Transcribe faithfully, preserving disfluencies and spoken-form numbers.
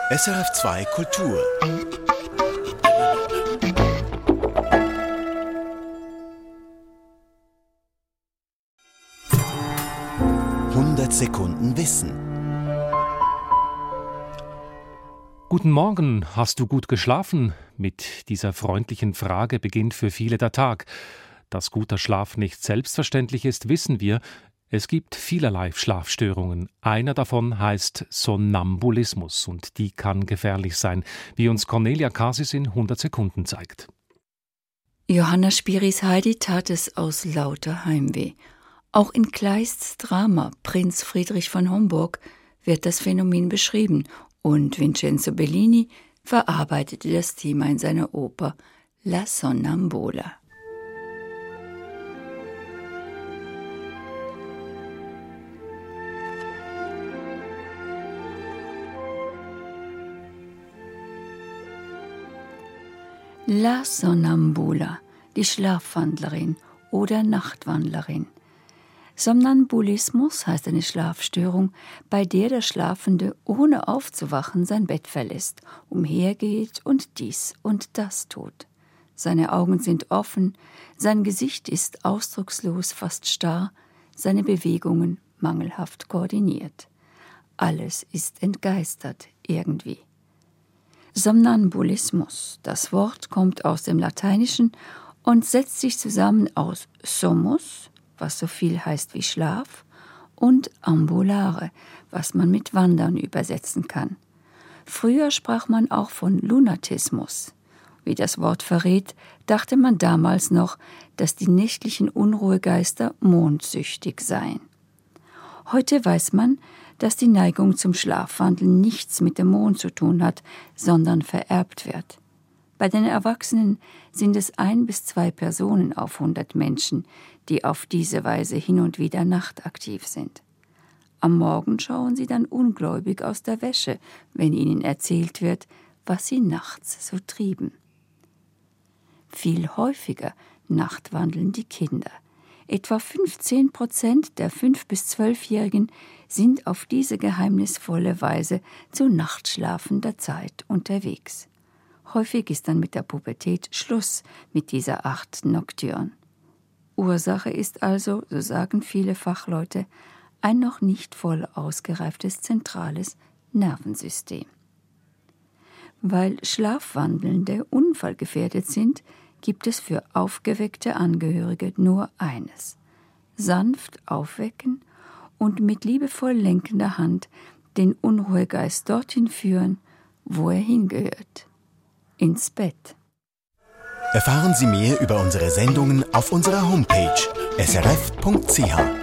S R F zwei Kultur. hundert Sekunden Wissen. Guten Morgen, hast du gut geschlafen? Mit dieser freundlichen Frage beginnt für viele der Tag. Dass guter Schlaf nicht selbstverständlich ist, wissen wir. Es gibt vielerlei Schlafstörungen. Einer davon heißt Somnambulismus und die kann gefährlich sein, wie uns Cornelia Kasis in hundert Sekunden zeigt. Johanna Spiris Heidi tat es aus lauter Heimweh. Auch in Kleists Drama Prinz Friedrich von Homburg wird das Phänomen beschrieben und Vincenzo Bellini verarbeitete das Thema in seiner Oper La Sonnambula. La Sonnambula, die Schlafwandlerin oder Nachtwandlerin. Somnambulismus heißt eine Schlafstörung, bei der der Schlafende ohne aufzuwachen sein Bett verlässt, umhergeht und dies und das tut. Seine Augen sind offen, sein Gesicht ist ausdruckslos, fast starr, seine Bewegungen mangelhaft koordiniert. Alles ist entgeistert irgendwie. Somnambulismus, das Wort kommt aus dem Lateinischen und setzt sich zusammen aus somus, was so viel heißt wie Schlaf, und ambulare, was man mit Wandern übersetzen kann. Früher sprach man auch von Lunatismus. Wie das Wort verrät, dachte man damals noch, dass die nächtlichen Unruhegeister mondsüchtig seien. Heute weiß man, dass die Neigung zum Schlafwandeln nichts mit dem Mond zu tun hat, sondern vererbt wird. Bei den Erwachsenen sind es ein bis zwei Personen auf hundert Menschen, die auf diese Weise hin und wieder nachtaktiv sind. Am Morgen schauen sie dann ungläubig aus der Wäsche, wenn ihnen erzählt wird, was sie nachts so trieben. Viel häufiger nachtwandeln die Kinder. Etwa fünfzehn Prozent der fünf- bis zwölfjährigen sind auf diese geheimnisvolle Weise zu nachtschlafender Zeit unterwegs. Häufig ist dann mit der Pubertät Schluss mit dieser Art Nocturne. Ursache ist also, so sagen viele Fachleute, ein noch nicht voll ausgereiftes zentrales Nervensystem. Weil Schlafwandelnde unfallgefährdet sind, gibt es für aufgeweckte Angehörige nur eines: sanft aufwecken und mit liebevoll lenkender Hand den Unruhegeist dorthin führen, wo er hingehört: ins Bett. Erfahren Sie mehr über unsere Sendungen auf unserer Homepage s r f punkt c h.